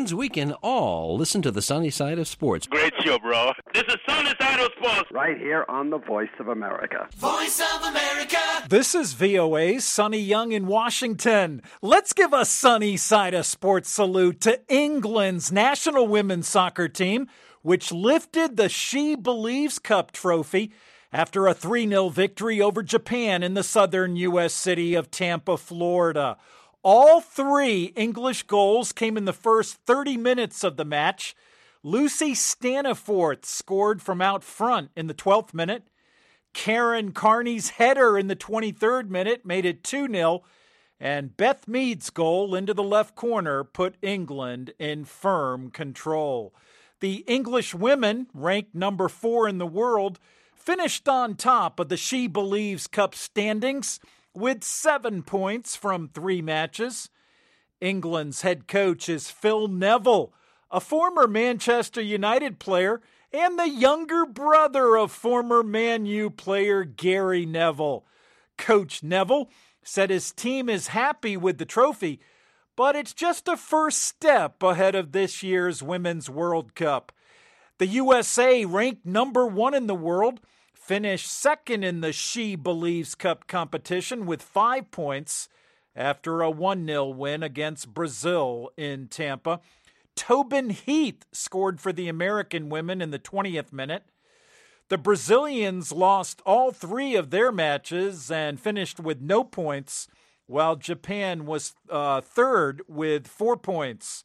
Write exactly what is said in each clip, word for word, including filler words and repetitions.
means we can all listen to the sunny side of sports. Great show, bro. This is Sunny Side of Sports. Right here on the Voice of America. Voice of America. This is V O A's Sonny Young in Washington. Let's give a sunny side of sports salute to England's national women's soccer team, which lifted the She Believes Cup trophy after a three nil victory over Japan in the southern U S city of Tampa, Florida. All three English goals came in the first thirty minutes of the match. Lucy Staniforth scored from out front in the twelfth minute. Karen Carney's header in the twenty-third minute made it two nil. And Beth Mead's goal into the left corner put England in firm control. The English women, ranked number four in the world, finished on top of the She Believes Cup standings with seven points from three matches. England's head coach is Phil Neville, a former Manchester United player and the younger brother of former Man U player Gary Neville. Coach Neville said his team is happy with the trophy, but it's just a first step ahead of this year's Women's World Cup. The U S A, ranked number one in the world, finished second in the She Believes Cup competition with five points after a one nil win against Brazil in Tampa. Tobin Heath scored for the American women in the twentieth minute. The Brazilians lost all three of their matches and finished with no points, while Japan was uh, third with four points.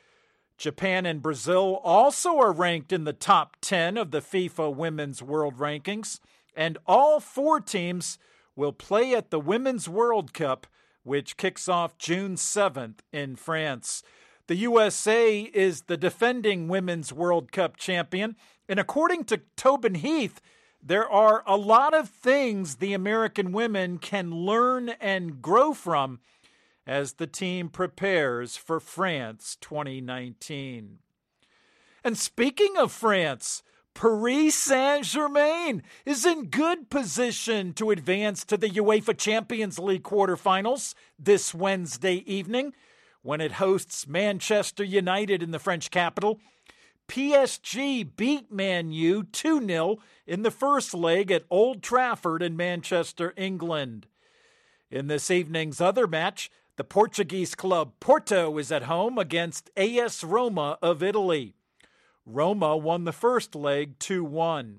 Japan and Brazil also are ranked in the top ten of the FIFA Women's World Rankings, and all four teams will play at the Women's World Cup, which kicks off June seventh in France. The U S A is the defending Women's World Cup champion, and according to Tobin Heath, there are a lot of things the American women can learn and grow from as the team prepares for France twenty nineteen. And speaking of France, Paris Saint-Germain is in good position to advance to the UEFA Champions League quarterfinals this Wednesday evening when it hosts Manchester United in the French capital. P S G beat Man U two nil in the first leg at Old Trafford in Manchester, England. In this evening's other match, the Portuguese club Porto is at home against A S Roma of Italy. Roma won the first leg two one.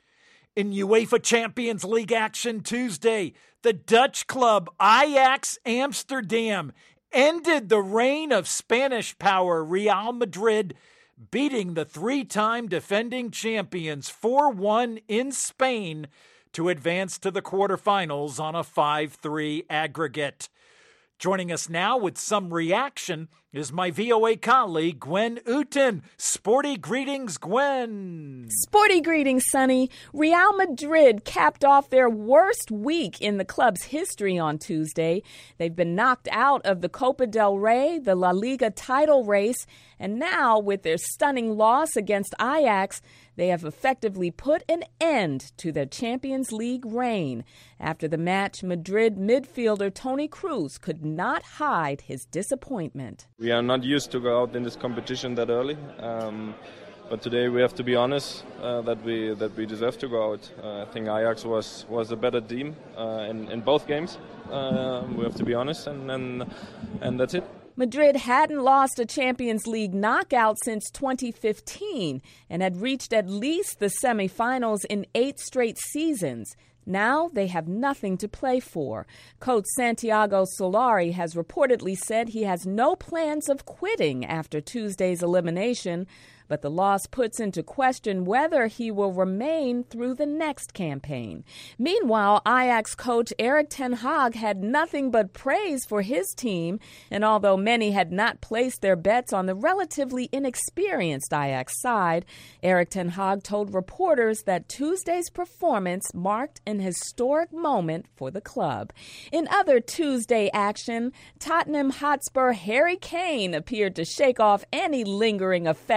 In UEFA Champions League action Tuesday, the Dutch club Ajax Amsterdam ended the reign of Spanish power Real Madrid, beating the three-time defending champions four one in Spain to advance to the quarterfinals on a five three aggregate. Joining us now with some reaction is my V O A colleague, Gwen Uten. Sporty greetings, Gwen. Sporty greetings, Sonny. Real Madrid capped off their worst week in the club's history on Tuesday. They've been knocked out of the Copa del Rey, the La Liga title race, and now with their stunning loss against Ajax, they have effectively put an end to their Champions League reign. After the match, Madrid midfielder Toni Kroos could not hide his disappointment. We are not used to go out in this competition that early, um, but today we have to be honest uh, that we that we deserve to go out. Uh, I think Ajax was, was a better team uh, in, in both games. Uh, we have to be honest, and, and, and that's it. Madrid hadn't lost a Champions League knockout since twenty fifteen and had reached at least the semifinals in eight straight seasons. Now they have nothing to play for. Coach Santiago Solari has reportedly said he has no plans of quitting after Tuesday's elimination, but the loss puts into question whether he will remain through the next campaign. Meanwhile, Ajax coach Erik ten Hag had nothing but praise for his team, and although many had not placed their bets on the relatively inexperienced Ajax side, Erik ten Hag told reporters that Tuesday's performance marked an historic moment for the club. In other Tuesday action, Tottenham Hotspur Harry Kane appeared to shake off any lingering effects of his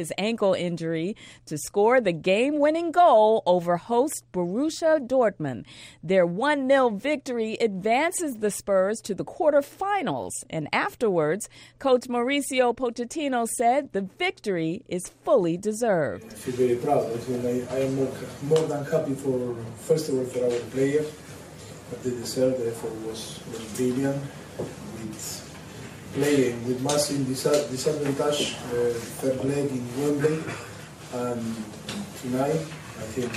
his ankle injury to score the game-winning goal over host Borussia Dortmund. Their one nil victory advances the Spurs to the quarterfinals, and afterwards, Coach Mauricio Pochettino said the victory is fully deserved. I feel very proud. I feel I, I am more, more than happy for, first of all, for our players. But they deserve. The effort was, was brilliant. With playing with massive disadvantage, uh, third leg in Wembley, and tonight, I think,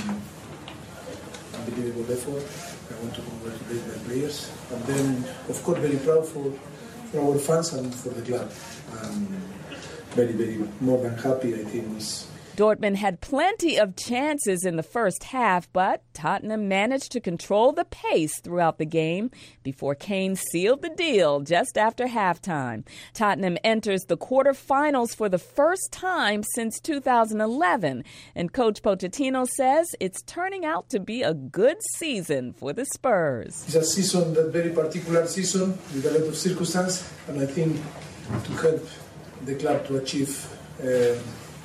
unbelievable effort. I want to congratulate my players, and then, of course, very proud for, for our fans and for the club. Um, very, very more than happy. I think it's. Dortmund had plenty of chances in the first half, but Tottenham managed to control the pace throughout the game before Kane sealed the deal just after halftime. Tottenham enters the quarterfinals for the first time since two thousand eleven, and Coach Pochettino says it's turning out to be a good season for the Spurs. It's a season, that very particular season, with a lot of circumstance, and I think to help the club to achieve uh,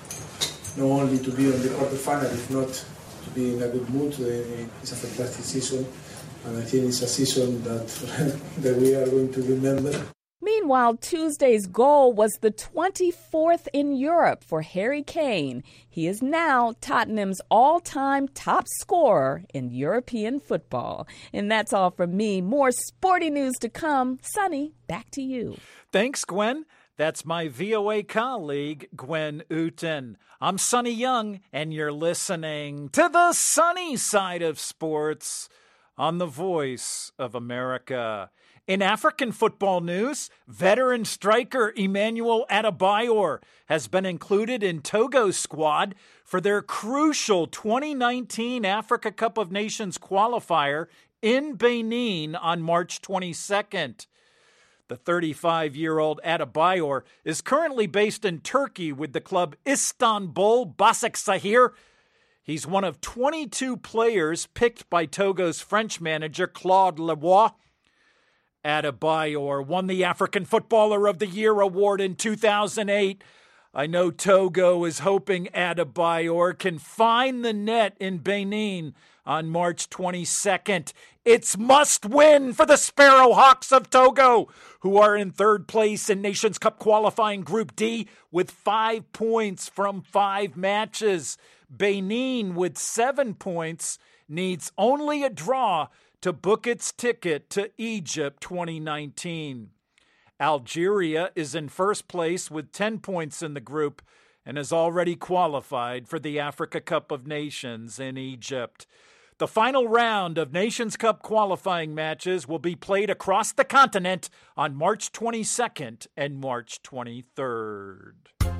not only to be on the quarterfinal, if not to be in a good mood. It's a fantastic season, and I think it's a season that that we are going to remember. Meanwhile, Tuesday's goal was the twenty-fourth in Europe for Harry Kane. He is now Tottenham's all-time top scorer in European football. And that's all from me. More sporty news to come. Sonny, back to you. Thanks, Gwen. That's my V O A colleague, Gwen Uten. I'm Sonny Young, and you're listening to the sunny side of sports on the Voice of America. In African football news, veteran striker Emmanuel Adebayor has been included in Togo's squad for their crucial twenty nineteen Africa Cup of Nations qualifier in Benin on March twenty-second. The thirty-five-year-old Adebayor is currently based in Turkey with the club Istanbul Başakşehir. He's one of twenty-two players picked by Togo's French manager Claude Leroy. Adebayor won the African Footballer of the Year award in two thousand eight. I know Togo is hoping Adebayor can find the net in Benin on March twenty-second. It's must-win for the Sparrowhawks of Togo, who are in third place in Nations Cup qualifying Group D with five points from five matches. Benin, with seven points, needs only a draw to book its ticket to Egypt twenty nineteen. Algeria is in first place with ten points in the group and has already qualified for the Africa Cup of Nations in Egypt. The final round of Nations Cup qualifying matches will be played across the continent on March twenty-second and March twenty-third.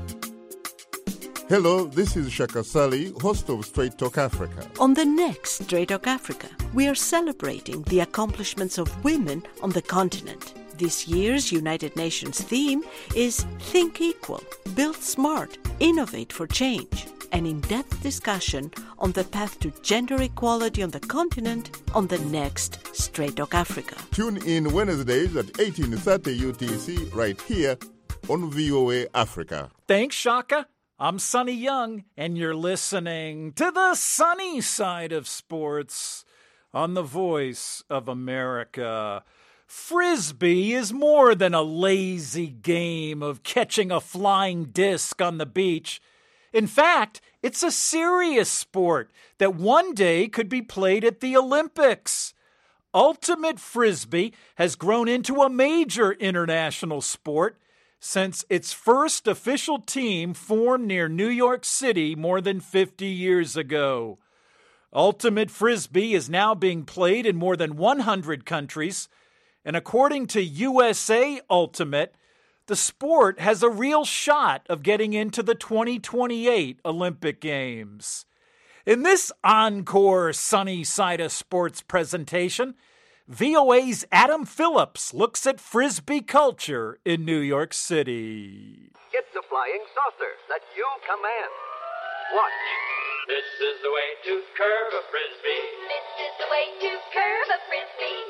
Hello, this is Shaka Sali, host of Straight Talk Africa. On the next Straight Talk Africa, we are celebrating the accomplishments of women on the continent. This year's United Nations theme is Think Equal, Build Smart, Innovate for Change. An in-depth discussion on the path to gender equality on the continent on the next Straight Talk Africa. Tune in Wednesdays at eighteen thirty U T C right here on V O A Africa. Thanks, Shaka. I'm Sonny Young, and you're listening to the sunny side of sports on the Voice of America. Frisbee is more than a lazy game of catching a flying disc on the beach. In fact, it's a serious sport that one day could be played at the Olympics. Ultimate Frisbee has grown into a major international sport since its first official team formed near New York City more than fifty years ago. Ultimate Frisbee is now being played in more than one hundred countries, and according to U S A Ultimate, the sport has a real shot of getting into the twenty twenty-eight Olympic Games. In this encore Sunny Side of Sports presentation, V O A's Adam Phillips looks at Frisbee culture in New York City. It's a flying saucer that you command. Watch. This is the way to curve a Frisbee. This is the way to curve a Frisbee.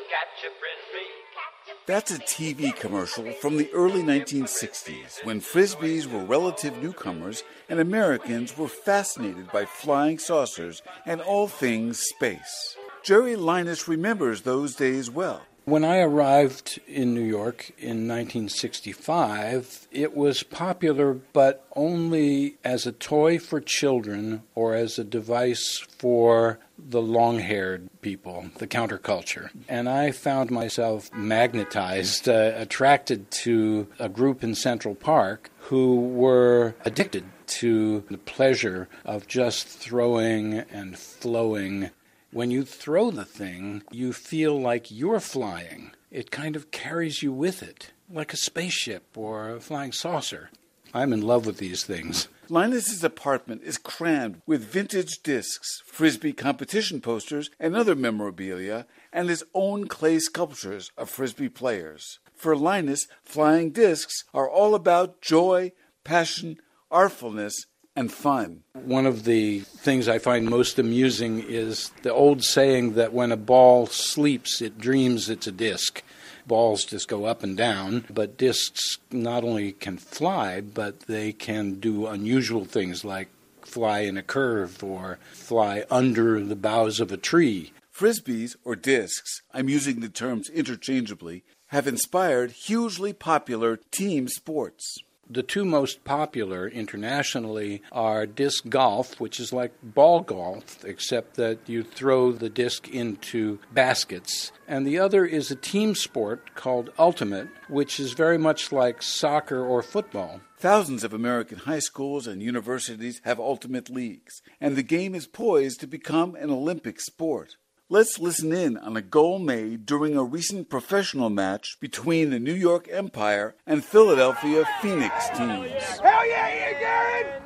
catch a frisbee. That's a T V commercial from the early nineteen sixties when frisbees were relative newcomers and Americans were fascinated by flying saucers and all things space. Jerry Linus remembers those days well. When I arrived in New York in nineteen sixty-five, it was popular, but only as a toy for children or as a device for the long-haired people, the counterculture. And I found myself magnetized, uh, attracted to a group in Central Park who were addicted to the pleasure of just throwing and flowing. When you throw the thing, you feel like you're flying. It kind of carries you with it, like a spaceship or a flying saucer. I'm in love with these things. Linus's apartment is crammed with vintage discs, frisbee competition posters, and other memorabilia, and his own clay sculptures of frisbee players. For Linus, flying discs are all about joy, passion, artfulness, and fun. One of the things I find most amusing is the old saying that when a ball sleeps, it dreams it's a disc. Balls just go up and down, but discs not only can fly, but they can do unusual things like fly in a curve or fly under the boughs of a tree. Frisbees, or discs, I'm using the terms interchangeably, have inspired hugely popular team sports. The two most popular internationally are disc golf, which is like ball golf, except that you throw the disc into baskets. And the other is a team sport called ultimate, which is very much like soccer or football. Thousands of American high schools and universities have ultimate leagues, and the game is poised to become an Olympic sport. Let's listen in on a goal made during a recent professional match between the New York Empire and Philadelphia Phoenix teams. Hell yeah, Ian Garrett!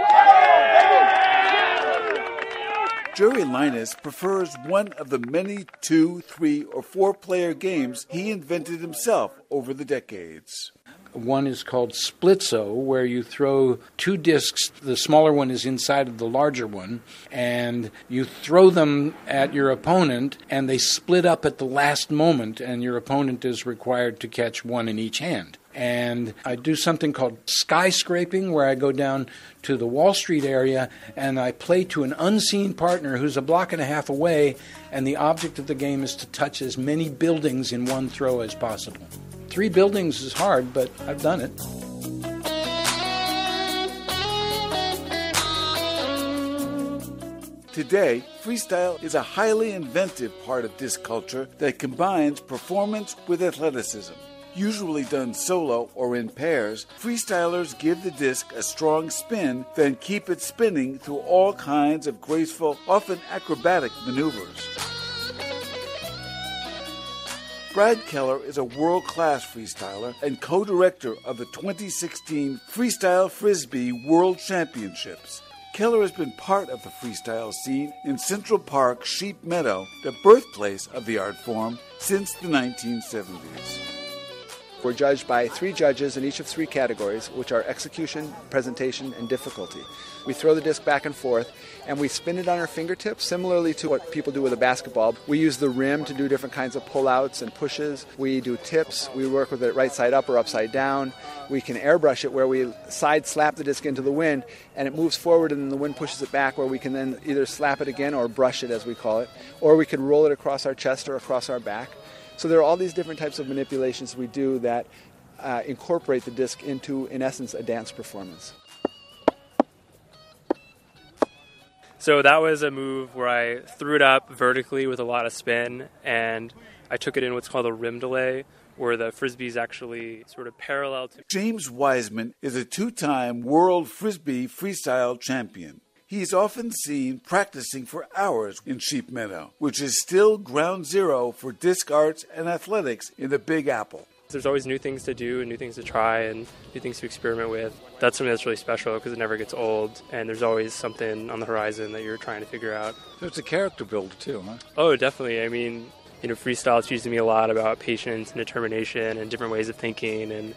Yeah! Jerry Linus prefers one of the many two, three, or four-player games he invented himself over the decades. One is called Splitzo, where you throw two discs. The smaller one is inside of the larger one, and you throw them at your opponent, and they split up at the last moment, and your opponent is required to catch one in each hand. And I do something called skyscraping, where I go down to the Wall Street area, and I play to an unseen partner who's a block and a half away, and the object of the game is to touch as many buildings in one throw as possible. Three buildings is hard, but I've done it. Today, freestyle is a highly inventive part of disc culture that combines performance with athleticism. Usually done solo or in pairs, freestylers give the disc a strong spin, then keep it spinning through all kinds of graceful, often acrobatic maneuvers. Brad Keller is a world-class freestyler and co-director of the twenty sixteen Freestyle Frisbee World Championships. Keller has been part of the freestyle scene in Central Park, Sheep Meadow, the birthplace of the art form, since the nineteen seventies. We're judged by three judges in each of three categories, which are execution, presentation, and difficulty. We throw the disc back and forth, and we spin it on our fingertips, similarly to what people do with a basketball. We use the rim to do different kinds of pullouts and pushes. We do tips. We work with it right side up or upside down. We can airbrush it where we side slap the disc into the wind, and it moves forward, and then the wind pushes it back, where we can then either slap it again or brush it, as we call it, or we can roll it across our chest or across our back. So there are all these different types of manipulations we do that uh, incorporate the disc into, in essence, a dance performance. So that was a move where I threw it up vertically with a lot of spin, and I took it in what's called a rim delay, where the frisbee is actually sort of parallel to... James Wiseman is a two-time world frisbee freestyle champion. He's often seen practicing for hours in Sheep Meadow, which is still ground zero for disc arts and athletics in the Big Apple. There's always new things to do and new things to try and new things to experiment with. That's something that's really special because it never gets old, and there's always something on the horizon that you're trying to figure out. So it's a character builder too, huh? Oh, definitely. I mean, you know, freestyle teaches me a lot about patience and determination and different ways of thinking, and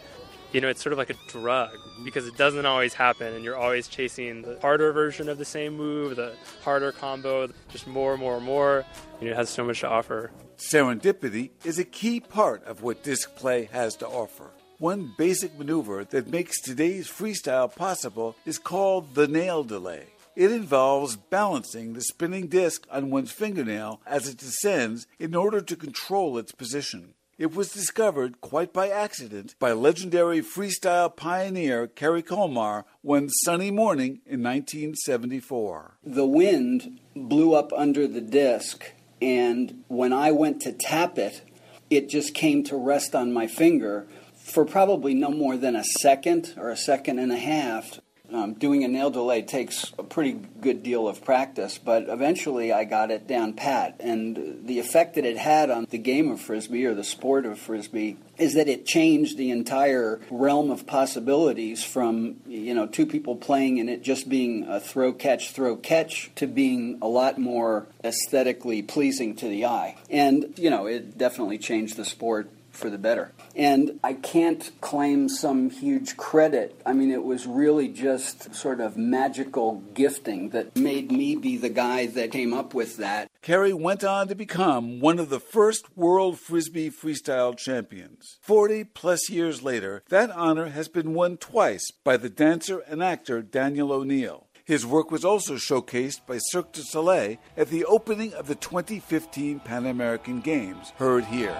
you know, it's sort of like a drug because it doesn't always happen and you're always chasing the harder version of the same move, the harder combo, just more, more, more. You know, it has so much to offer. Serendipity is a key part of what disc play has to offer. One basic maneuver that makes today's freestyle possible is called the nail delay. It involves balancing the spinning disc on one's fingernail as it descends in order to control its position. It was discovered, quite by accident, by legendary freestyle pioneer Kerry Colmar one sunny morning in nineteen seventy-four. The wind blew up under the disc, and when I went to tap it, it just came to rest on my finger for probably no more than a second or a second and a half. Um, doing a nail delay takes a pretty good deal of practice, but eventually I got it down pat. And the effect that it had on the game of Frisbee, or the sport of Frisbee, is that it changed the entire realm of possibilities from, you know, two people playing and it just being a throw-catch, throw-catch, to being a lot more aesthetically pleasing to the eye. And, you know, it definitely changed the sport for the better. And I can't claim some huge credit. I mean, it was really just sort of magical gifting that made me be the guy that came up with that. Kerry went on to become one of the first World Frisbee Freestyle champions. Forty plus years later, that honor has been won twice by the dancer and actor Daniel O'Neill. His work was also showcased by Cirque du Soleil at the opening of the twenty fifteen Pan American Games, heard here.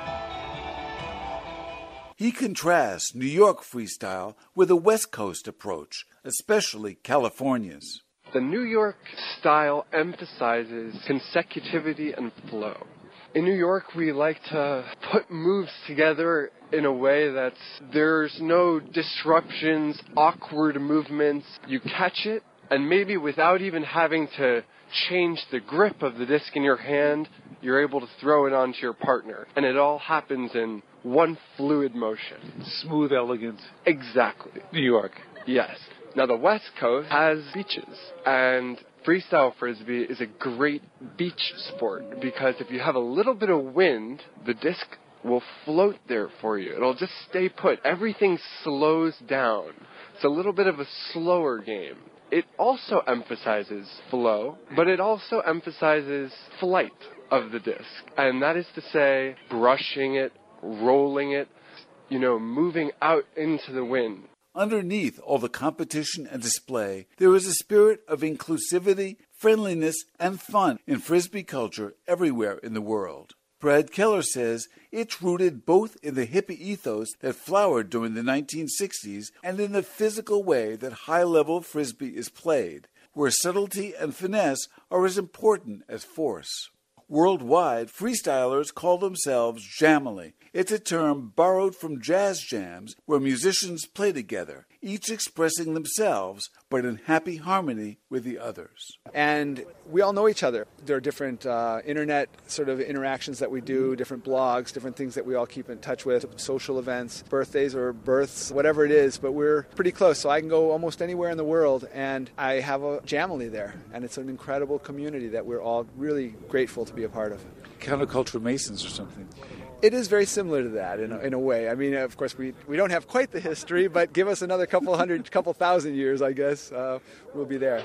He contrasts New York freestyle with a West Coast approach, especially California's. The New York style emphasizes consecutivity and flow. In New York, we like to put moves together in a way that there's no disruptions, awkward movements. You catch it, and maybe without even having to change the grip of the disc in your hand, you're able to throw it onto your partner. And it all happens in one fluid motion. Smooth, elegant. Exactly. New York. Yes. Now the West Coast has beaches, and freestyle Frisbee is a great beach sport because if you have a little bit of wind, the disc will float there for you. It'll just stay put. Everything slows down. It's a little bit of a slower game. It also emphasizes flow, but it also emphasizes flight of the disc. And that is to say, brushing it, rolling it, you know, moving out into the wind. Underneath all the competition and display, there is a spirit of inclusivity, friendliness, and fun in Frisbee culture everywhere in the world. Brad Keller says it's rooted both in the hippie ethos that flowered during the nineteen sixties and in the physical way that high-level Frisbee is played, where subtlety and finesse are as important as force. Worldwide, freestylers call themselves Jamily. It's a term borrowed from jazz jams where musicians play together, each expressing themselves, but in happy harmony with the others. And we all know each other. There are different uh, internet sort of interactions that we do, different blogs, different things that we all keep in touch with, social events, birthdays or births, whatever it is, but we're pretty close. So I can go almost anywhere in the world, and I have a Jamily there. And it's an incredible community that we're all really grateful to be a part of. Counterculture Masons or something. It is very similar to that in a, in a way. I mean, of course, we we don't have quite the history, but give us another couple hundred, couple thousand years, I guess, uh, we'll be there.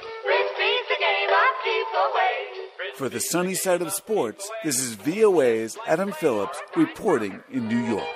For the sunny side of sports, this is V O A's Adam Phillips reporting in New York.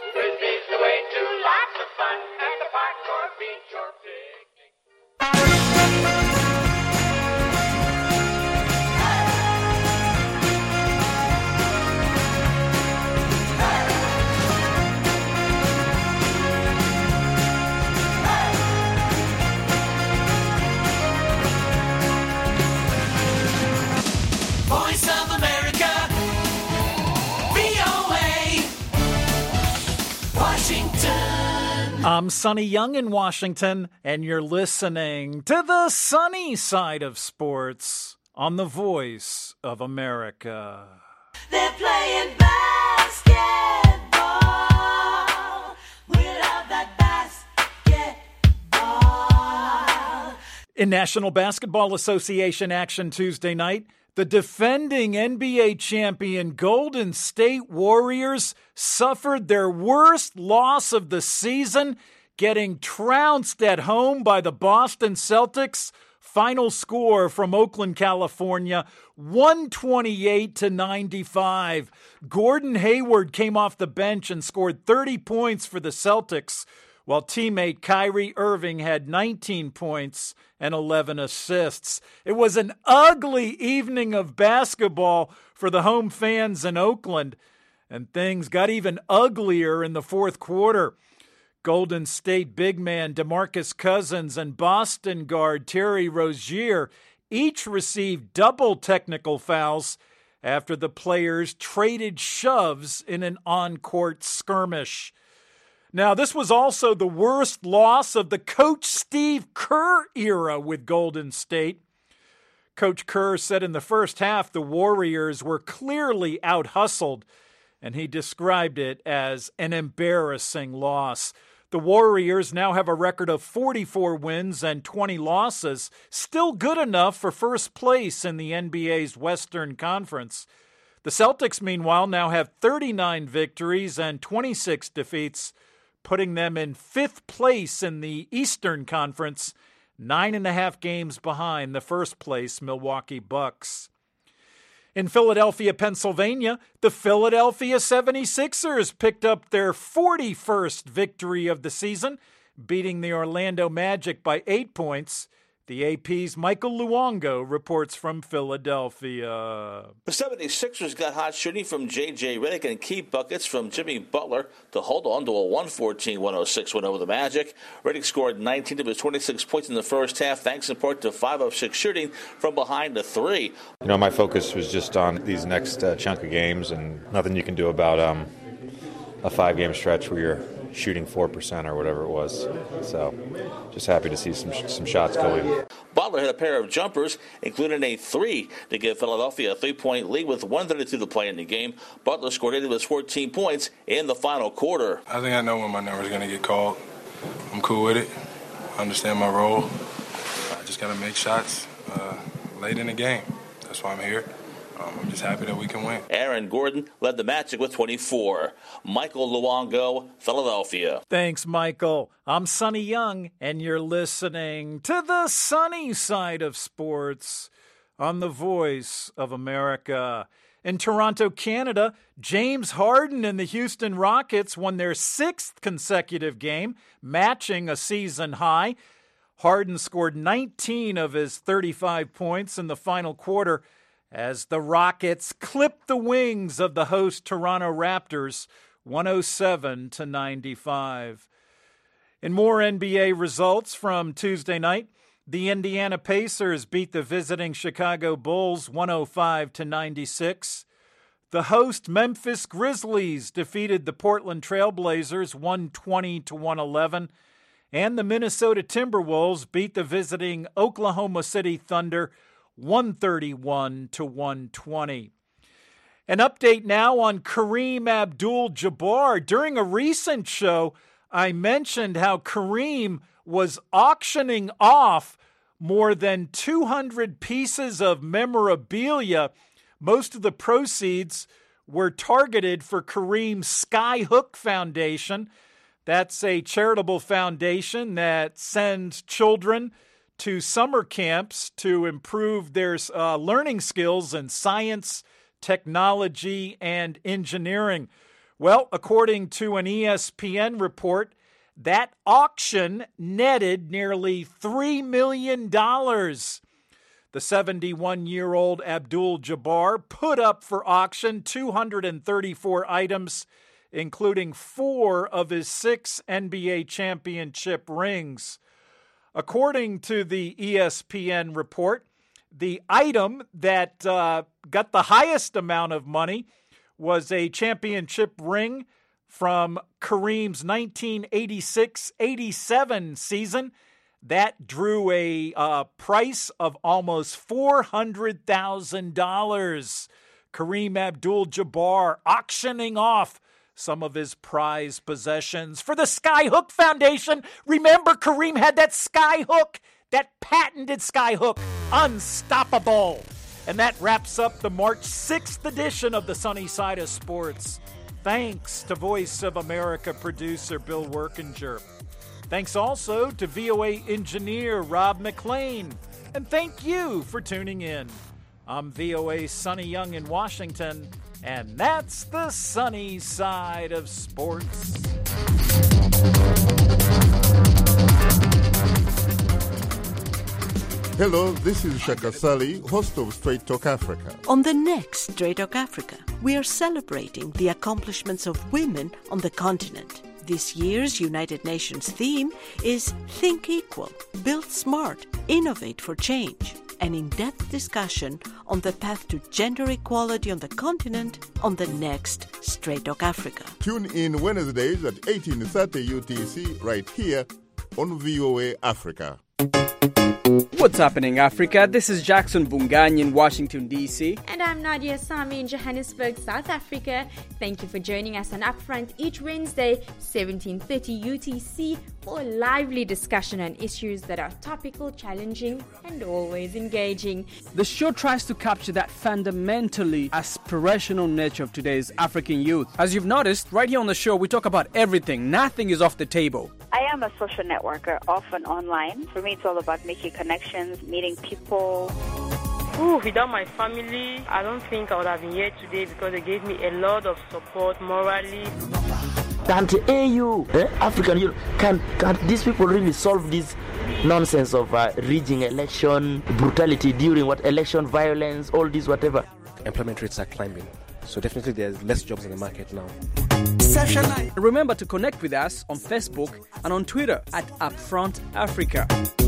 I'm Sonny Young in Washington, and you're listening to the sunny side of sports on the Voice of America. They're playing basketball. We love that basketball. In National Basketball Association action Tuesday night, the defending N B A champion Golden State Warriors suffered their worst loss of the season, getting trounced at home by the Boston Celtics. Final score from Oakland, California, one twenty-eight to ninety-five. Gordon Hayward came off the bench and scored thirty points for the Celtics, while teammate Kyrie Irving had nineteen points and eleven assists. It was an ugly evening of basketball for the home fans in Oakland, and things got even uglier in the fourth quarter. Golden State big man DeMarcus Cousins and Boston guard Terry Rozier each received double technical fouls after the players traded shoves in an on-court skirmish. Now, this was also the worst loss of the Coach Steve Kerr era with Golden State. Coach Kerr said in the first half the Warriors were clearly out-hustled, and he described it as an embarrassing loss. The Warriors now have a record of forty-four wins and twenty losses, still good enough for first place in the N B A's Western Conference. The Celtics, meanwhile, now have thirty-nine victories and twenty-six defeats, putting them in fifth place in the Eastern Conference, nine and a half games behind the first place Milwaukee Bucks. In Philadelphia, Pennsylvania, the Philadelphia seventy-sixers picked up their forty-first victory of the season, beating the Orlando Magic by eight points. The A P's Michael Luongo reports from Philadelphia. The seventy-sixers got hot shooting from J J Redick and key buckets from Jimmy Butler to hold on to a one fourteen to one oh six win over the Magic. Redick scored nineteen of his twenty-six points in the first half, thanks in part to five of six shooting from behind the three. You know, my focus was just on these next uh, chunk of games, and nothing you can do about um, a five-game stretch where you're shooting four percent or whatever it was. So just happy to see some some shots going. Butler hit a pair of jumpers, including a three, to give Philadelphia a three-point lead with one thirty-two to play in the game. Butler scored eight of his fourteen points in the final quarter. I think I know when my number is going to get called. I'm cool with it. I understand my role. I just got to make shots uh, late in the game. That's why I'm here. Um, I'm just happy that we can win. Aaron Gordon led the Magic with twenty-four. Michael Luongo, Philadelphia. Thanks, Michael. I'm Sonny Young, and you're listening to the sunny side of sports on the Voice of America. In Toronto, Canada, James Harden and the Houston Rockets won their sixth consecutive game, matching a season high. Harden scored nineteen of his thirty-five points in the final quarter as the Rockets clipped the wings of the host Toronto Raptors, one oh seven to ninety-five. In more N B A results from Tuesday night, the Indiana Pacers beat the visiting Chicago Bulls one oh five to ninety-six. The host Memphis Grizzlies defeated the Portland Trail Blazers one twenty to one eleven. And the Minnesota Timberwolves beat the visiting Oklahoma City Thunder one thirty-one to one twenty. An update now on Kareem Abdul-Jabbar. During a recent show, I mentioned how Kareem was auctioning off more than two hundred pieces of memorabilia. Most of the proceeds were targeted for Kareem's Skyhook Foundation. That's a charitable foundation that sends children to summer camps to improve their uh, learning skills in science, technology, and engineering. Well, according to an E S P N report, that auction netted nearly three million dollars. The seventy-one-year-old Abdul-Jabbar put up for auction two hundred thirty-four items, including four of his six N B A championship rings. According to the E S P N report, the item that uh, got the highest amount of money was a championship ring from Kareem's nineteen eighty-six eighty-seven season. That drew a uh, price of almost four hundred thousand dollars. Kareem Abdul-Jabbar auctioning off some of his prized possessions for the Skyhook Foundation. Remember, Kareem had that Skyhook, that patented Skyhook, unstoppable. And that wraps up the March sixth edition of the Sunny Side of Sports. Thanks to Voice of America producer Bill Workinger. Thanks also to V O A engineer Rob McLean. And thank you for tuning in. I'm V O A's Sonny Young in Washington, and that's the sunny side of sports. Hello, this is Shaka Sally, host of Straight Talk Africa. On the next Straight Talk Africa, we are celebrating the accomplishments of women on the continent. This year's United Nations theme is Think Equal, Build Smart, Innovate for Change. An in-depth discussion on the path to gender equality on the continent on the next Straight Talk Africa. Tune in Wednesdays at eighteen thirty U T C right here on V O A Africa. What's happening, Africa? This is Jackson Bungany in Washington, D C. And I'm Nadia Sami in Johannesburg, South Africa. Thank you for joining us on Upfront each Wednesday, seventeen thirty U T C, for a lively discussion on issues that are topical, challenging, and always engaging. The show tries to capture that fundamentally aspirational nature of today's African youth. As you've noticed, right here on the show, we talk about everything. Nothing is off the table. I am a social networker, often online. For me, it's all about making connections, meeting people. Ooh, without my family, I don't think I would have been here today because they gave me a lot of support morally. Can't A U, eh, African Union, can, can these people really solve this nonsense of uh, rigging election, brutality during what election, violence, all this, whatever? Employment rates are climbing, so definitely there's less jobs in the market now. Remember to connect with us on Facebook and on Twitter at Upfront Africa.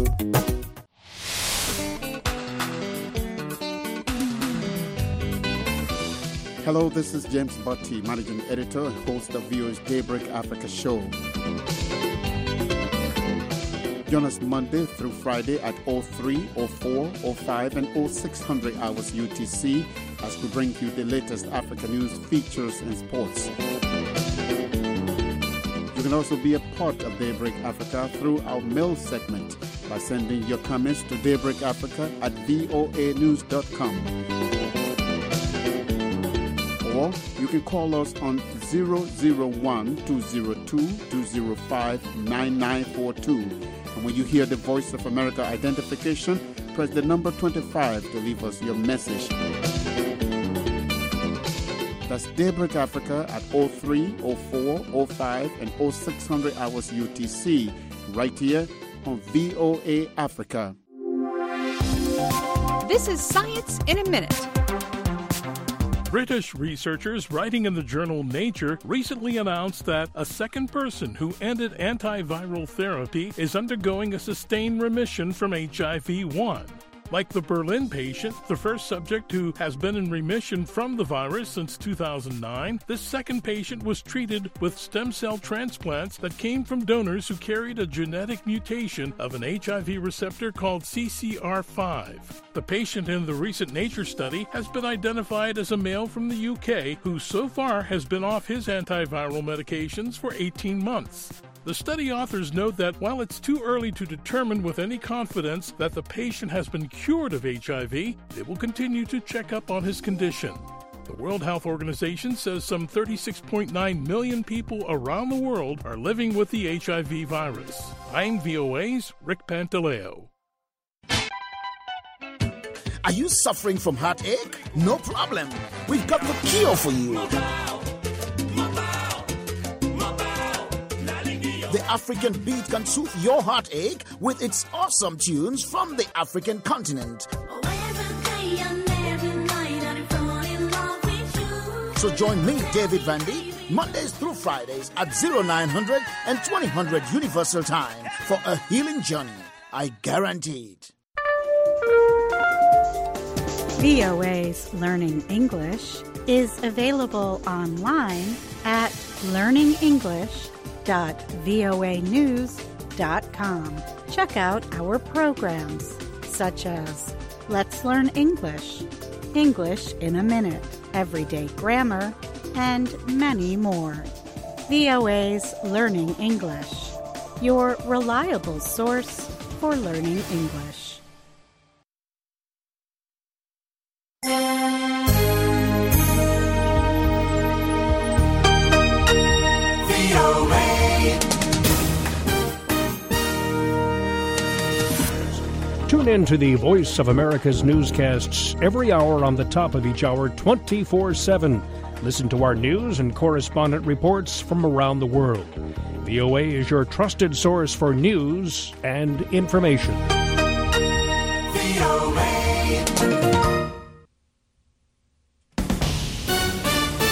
Hello, this is James Botti, Managing Editor and host of V O A's Daybreak Africa show. Join us Monday through Friday at oh three, oh four, oh five, and oh six hundred hours U T C as we bring you the latest African news, features, and sports. You can also be a part of Daybreak Africa through our mail segment by sending your comments to daybreakafrica at voa news dot com. Or you can call us on zero zero one, two zero two, two zero five, nine nine four two. And when you hear the Voice of America identification, press the number twenty-five to leave us your message. That's Daybreak Africa at oh three, oh four, oh five, and oh six hundred hours U T C, right here on V O A Africa. This is Science in a Minute. British researchers writing in the journal Nature recently announced that a second person who ended antiviral therapy is undergoing a sustained remission from H I V one. Like the Berlin patient, the first subject who has been in remission from the virus since two thousand nine, this second patient was treated with stem cell transplants that came from donors who carried a genetic mutation of an H I V receptor called C C R five. The patient in the recent Nature study has been identified as a male from the U K who so far has been off his antiviral medications for eighteen months. The study authors note that while it's too early to determine with any confidence that the patient has been cured of H I V, they will continue to check up on his condition. The World Health Organization says some thirty-six point nine million people around the world are living with the H I V virus. I'm V O A's Rick Pantaleo. Are you suffering from heartache? No problem. We've got the cure for you. The African Beat can soothe your heartache with its awesome tunes from the African continent. So join me, David Vandy, Mondays through Fridays at oh nine hundred and twenty hundred Universal Time for a healing journey. I guarantee it. V O A's Learning English is available online at learning english dot voa news dot com. Check out our programs such as Let's Learn English, English in a Minute, Everyday Grammar, and many more. V O A's Learning English, your reliable source for learning English. Tune in to the Voice of America's newscasts every hour on the top of each hour, twenty-four seven. Listen to our news and correspondent reports from around the world. V O A is your trusted source for news and information. V O A.